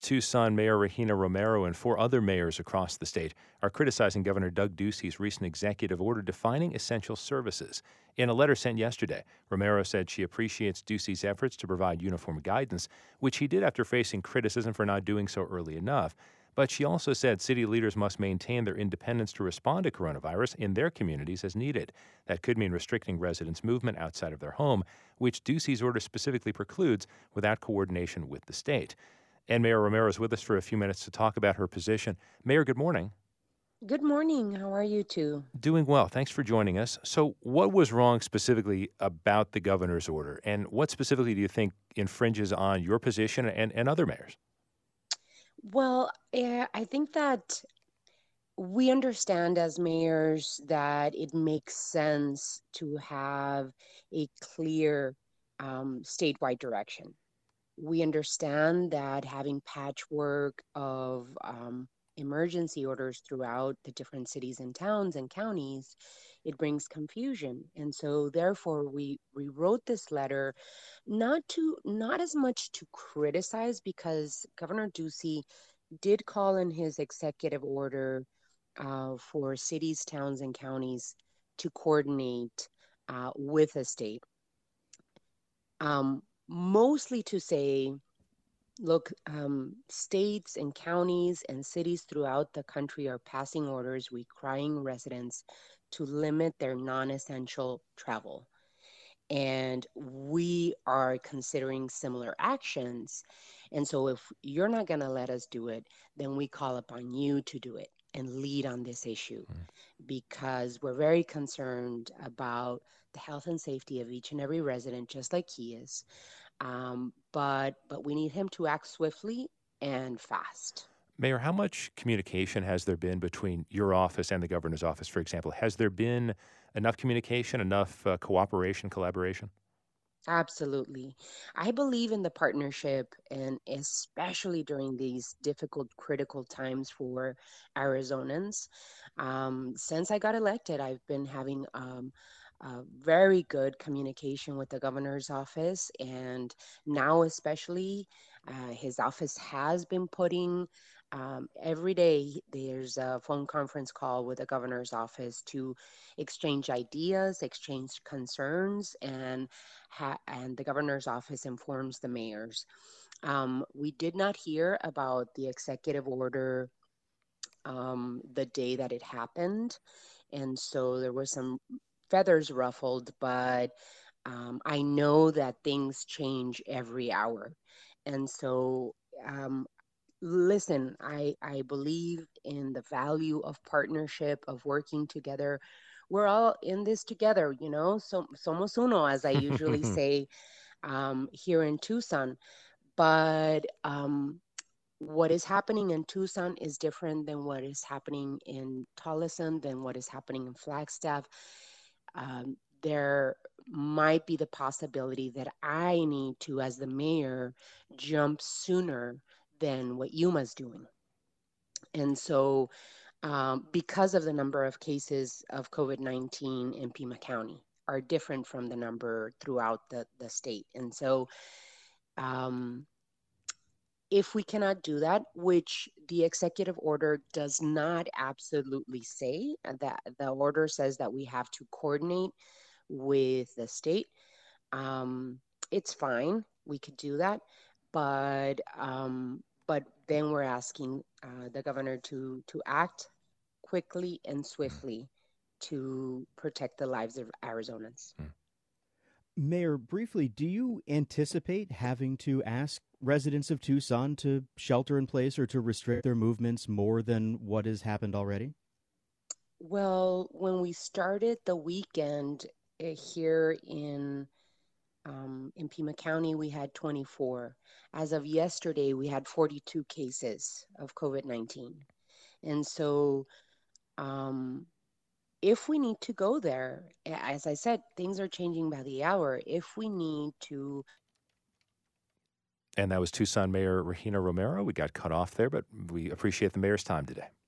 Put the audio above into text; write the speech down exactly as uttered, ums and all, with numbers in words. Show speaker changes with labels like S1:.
S1: Tucson Mayor Regina Romero and four other mayors across the state are criticizing Governor Doug Ducey's recent executive order defining essential services. In a letter sent yesterday, Romero said she appreciates Ducey's efforts to provide uniform guidance, which he did after facing criticism for not doing so early enough. But she also said city leaders must maintain their independence to respond to coronavirus in their communities as needed. That could mean restricting residents' movement outside of their home, which Ducey's order specifically precludes without coordination with the state. And Mayor Romero is with us for a few minutes to talk about her position. Mayor, good morning.
S2: Good morning. How are you two?
S1: Doing well. Thanks for joining us. So, what was wrong specifically about the governor's order, and what specifically do you think infringes on your position and, and other mayors?
S2: Well, eh, I think that we understand as mayors that it makes sense to have a clear um, statewide direction. We understand that having patchwork of um, emergency orders throughout the different cities and towns and counties, it brings confusion. And so therefore we rewrote this letter not to not as much to criticize, because Governor Ducey did call in his executive order uh, for cities, towns, and counties to coordinate uh, with the state. Um, mostly to say, look, um, states and counties and cities throughout the country are passing orders requiring residents to limit their non essential travel. And we are considering similar actions. And so, if you're not going to let us do it, then we call upon you to do it and lead on this issue, because we're very concerned about the health and safety of each and every resident, just like he is. Um, but but we need him to act swiftly and fast.
S1: Mayor, how much communication has there been between your office and the governor's office, for example? Has there been enough communication, enough uh, cooperation, collaboration?
S2: Absolutely. I believe in the partnership, and especially during these difficult, critical times for Arizonans. Um, since I got elected, I've been having um, uh, very good communication with the governor's office, and now, especially, uh, his office has been putting um, every day there's a phone conference call with the governor's office to exchange ideas, exchange concerns, and ha- and the governor's office informs the mayors. Um, we did not hear about the executive order um, the day that it happened, and so there was some feathers ruffled, but um, I know that things change every hour. And so, um, listen, I, I believe in the value of partnership, of working together. We're all in this together, you know, so somos uno, as I usually say um, here in Tucson. But um, what is happening in Tucson is different than what is happening in Tolleson, than what is happening in Flagstaff. Um, there might be the possibility that I need to, as the mayor, jump sooner than what Yuma's doing. And so, um, because of the number of cases of COVID nineteen in Pima County are different from the number throughout the, the state. And so, um, if we cannot do that, which the executive order does not absolutely say, uh, that the order says that we have to coordinate with the state, um, it's fine. We could do that, but um, but then we're asking uh, the governor to to act quickly and swiftly to protect the lives of Arizonans.
S3: Mayor, briefly, do you anticipate having to ask residents of Tucson to shelter in place or to restrict their movements more than what has happened already?
S2: Well, when we started the weekend uh, here in um, in Pima County, we had twenty-four. As of yesterday, we had forty-two cases of COVID nineteen. And so, um, if we need to go there, a- as I said, things are changing by the hour. If we need to,
S1: And that was Tucson Mayor Regina Romero. We got cut off there, but we appreciate the mayor's time today.